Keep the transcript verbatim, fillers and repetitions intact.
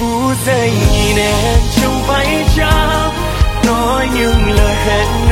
phút giây nhìn em trong váy trắng nói những lời hẹn